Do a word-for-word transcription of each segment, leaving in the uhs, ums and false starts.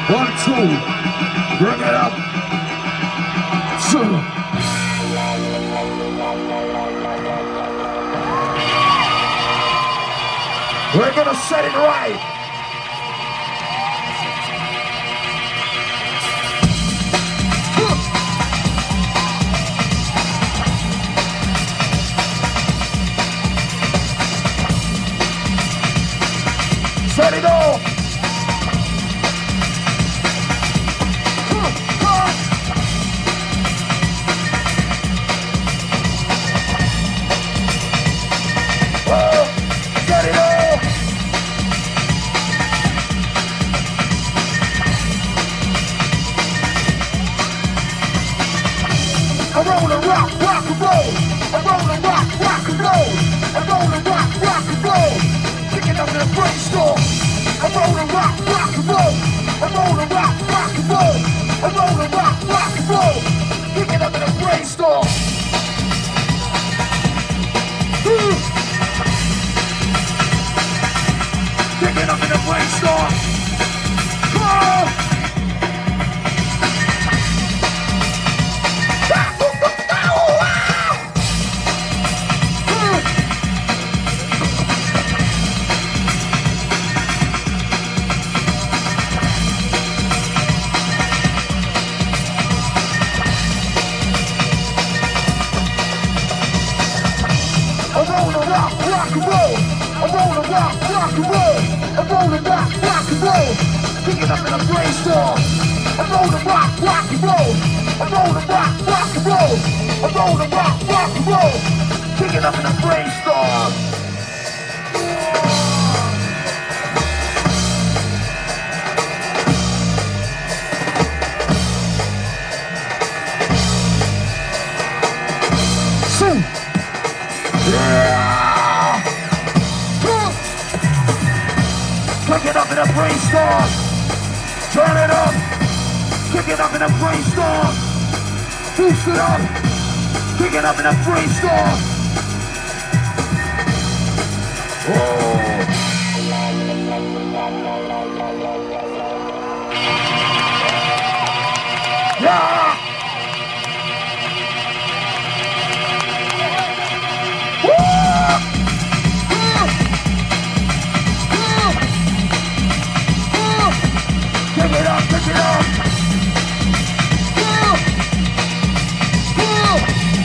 One, two. Bring it up. Two. We're gonna set it right. Set it off. I'm rolling rock, rock and roll. I'm rolling rock, rock and roll. I'm rolling rock, rock and roll. Picking up in a brainstorm. I'm rolling rock, rock and roll. I'm rolling rock, rock and roll. I'm rolling rock, rock and roll. Picking up in a brainstorm. Picking up in a brainstorm. Oh! Rock and roll. I'm rolling rock, rock and roll. I'm rolling rock, rock and roll. Picking up in a brainstorm. I'm rolling rock, rock and roll. I'm rolling rock, rock and roll. I'm rolling rock, rock and roll. Picking up in a brainstorm. Pick it up in a brainstorm. Turn it up. Pick it up in a brainstorm. Boost it up. Pick it up in a brainstorm. Oh. Yeah. Pick it up, pick it up. Yeah. Yeah.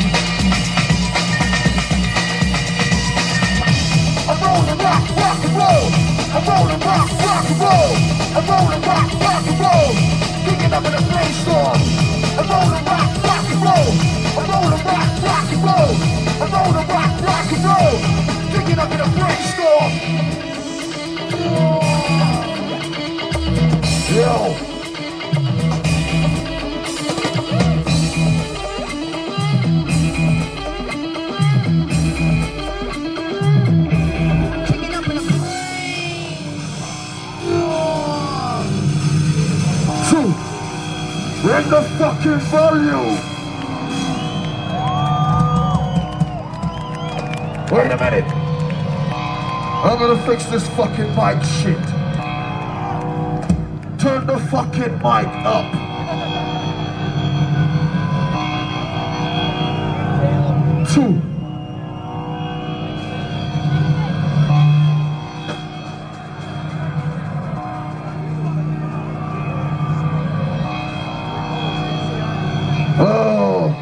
I'm rolling rock, rock and roll. I'm rolling rock, rock and roll. I'm rolling rock, rock and roll. Picking up in a brainstorm. I'm rolling rock, rock and roll. I'm rolling rock, rock and roll. I'm rolling rock, rock and roll. Picking up in a brainstorm. Yo. Two. Bring the fucking volume. Wait a minute. I'm gonna fix this fucking mic shit. Turn the fucking mic up. Two. Oh.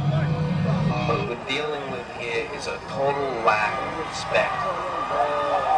What we're dealing with here is a total lack of respect.